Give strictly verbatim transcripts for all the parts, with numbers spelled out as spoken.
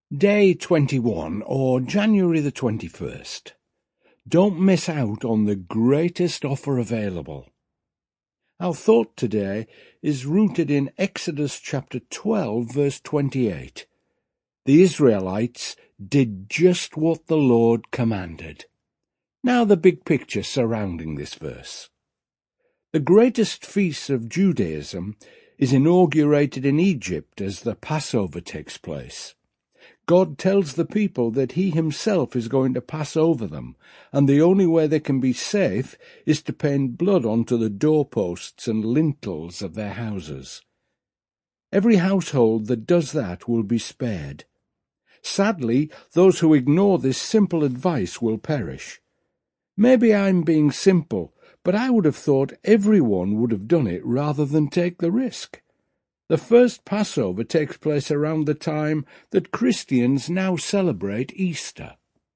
Day twenty-one, or January the twenty-first. Don't miss out on the greatest offer available. Our thought today is rooted in Exodus chapter twelve, verse twenty-eight. The Israelites did just what the Lord commanded. Now the big picture surrounding this verse. The greatest feast of Judaism is inaugurated in Egypt as the Passover takes place. God tells the people that he himself is going to pass over them, and the only way they can be safe is to paint blood onto the doorposts and lintels of their houses. Every household that does that will be spared. Sadly, those who ignore this simple advice will perish. Maybe I'm being simple, but I would have thought everyone would have done it rather than take the risk. The first Passover takes place around the time that Christians now celebrate Easter.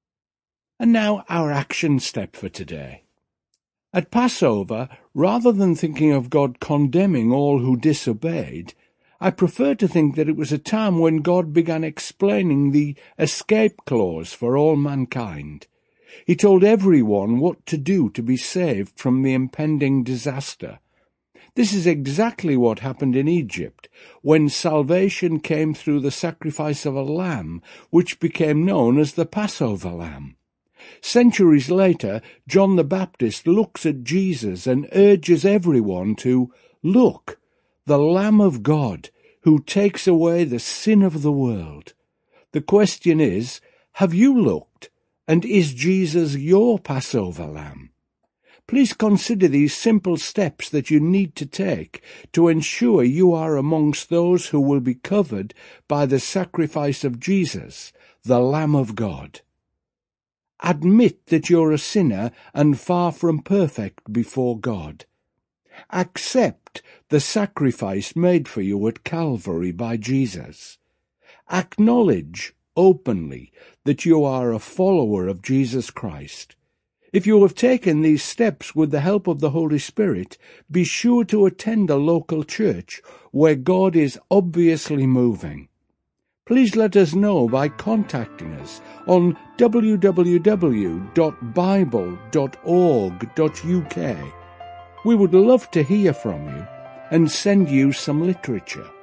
And now our action step for today. At Passover, rather than thinking of God condemning all who disobeyed, I prefer to think that it was a time when God began explaining the escape clause for all mankind. He told everyone what to do to be saved from the impending disaster. This is exactly what happened in Egypt, when salvation came through the sacrifice of a lamb, which became known as the Passover lamb. Centuries later, John the Baptist looks at Jesus and urges everyone to look, the Lamb of God, who takes away the sin of the world. The question is, have you looked, and is Jesus your Passover lamb? Please consider these simple steps that you need to take to ensure you are amongst those who will be covered by the sacrifice of Jesus, the Lamb of God. Admit that you're a sinner and far from perfect before God. Accept the sacrifice made for you at Calvary by Jesus. Acknowledge openly that you are a follower of Jesus Christ. If you have taken these steps with the help of the Holy Spirit, be sure to attend a local church where God is obviously moving. Please let us know by contacting us on w w w dot bible dot org dot u k. We would love to hear from you and send you some literature.